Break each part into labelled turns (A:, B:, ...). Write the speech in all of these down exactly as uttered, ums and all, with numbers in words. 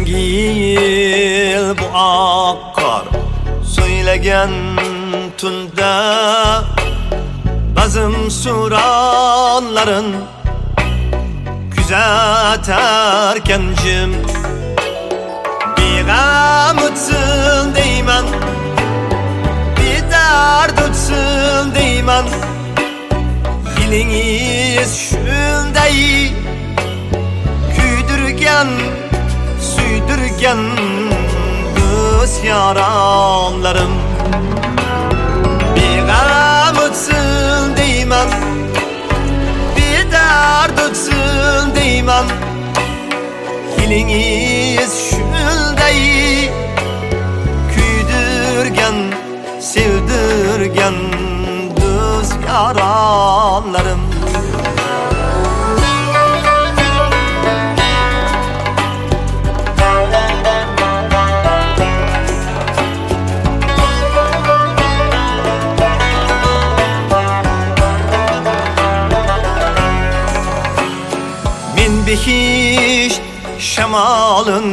A: Yangi yil bu oqqor söylegan tunda bazım suranların kuzatarken jim gam o'tsin deyman, bir dard o'tsin deyman. Yilingiz shunday kuydirgan, suydirgan do'st yaronlarim. Bir gam o'tsin deyman, bir dard o'tsin deyman. Yilingiz shunday kuydirgan, sevdirgan do'st yaronlarim. Men behish shamalın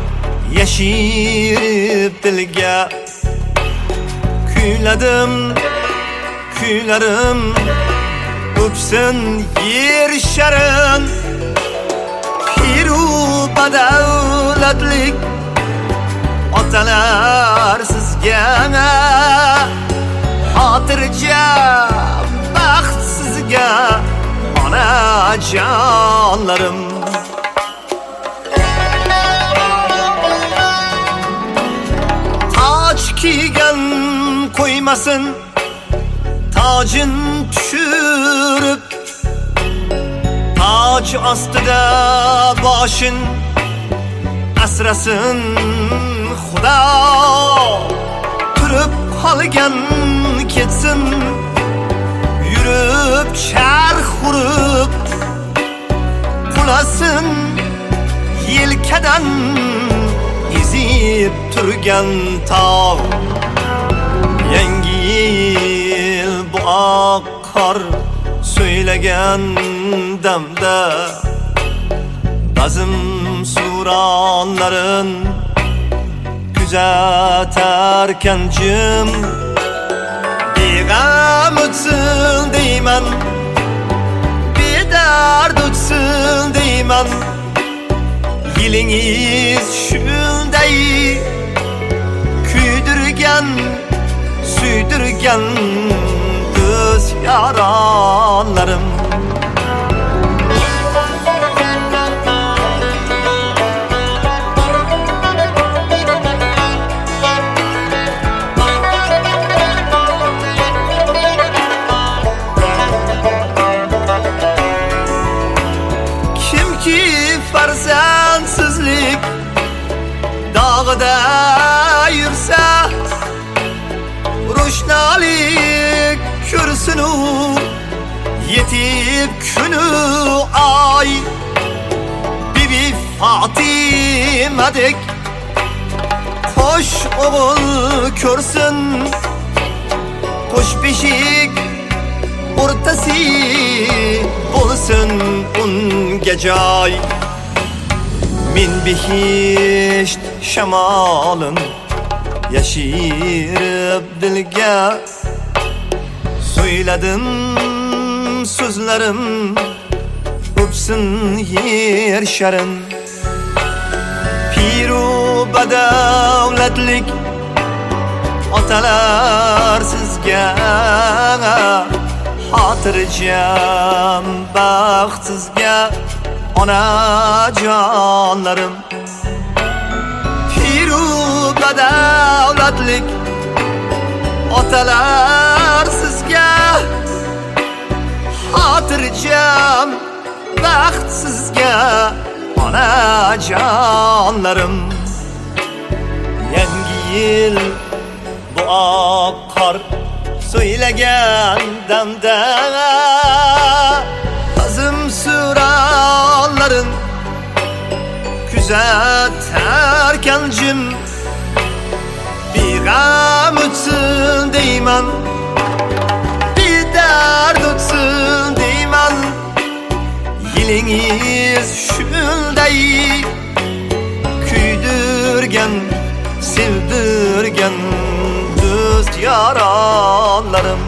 A: yashirib dilga kuyladim, kuylarim o'psin yer sharin. Piru badavlatlik otalar sizga, xotirjam baxt sizga onajonlarim. Toj kiygan qo'ymasin tojin tushirib, toj ostida boshin asrasin Xudo. Turib qolgan ketsin, yurib charx urib qulasin yelkadan ezib turgan tog'. Yangi yil bu oqqor söylegan damda bazım suranların kuzatarken jim gam o'tsin deyman, bir dard o'tsin deyman. Yilingiz shunday kuydirgan, suydirgan do'st yaronlarim. Kimki farzandsizlik dog'ida yursa, ro'shnolik ko'rsin u yetib kunu ay. Bibi Fatimadek qo'sh o'g'il ko'rsin, qo'sh beshik o'rtasi bo'lsin unga joy. Men behisht shamolin yashirib dilga söyledim so'zlarim o'psin yer sharin. Piru badavlatlik otalar sizga, xotirjam baxt sizga onajonlarim. Piru badavlatlik otalar sizga, xotirjam baxt sizga onajonlarim. Yangi yil bu oqqor söylegan damda bazım suranların kuzatarken jim bir gam o'tsin deyman, bir dard o'tsin deyman. Yilingiz shunday kuydi Güldürgen, sevdirgen dost yaranlarım.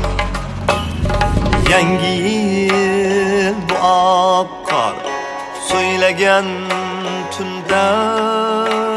A: Yangi yil bu apkar söylegen tünde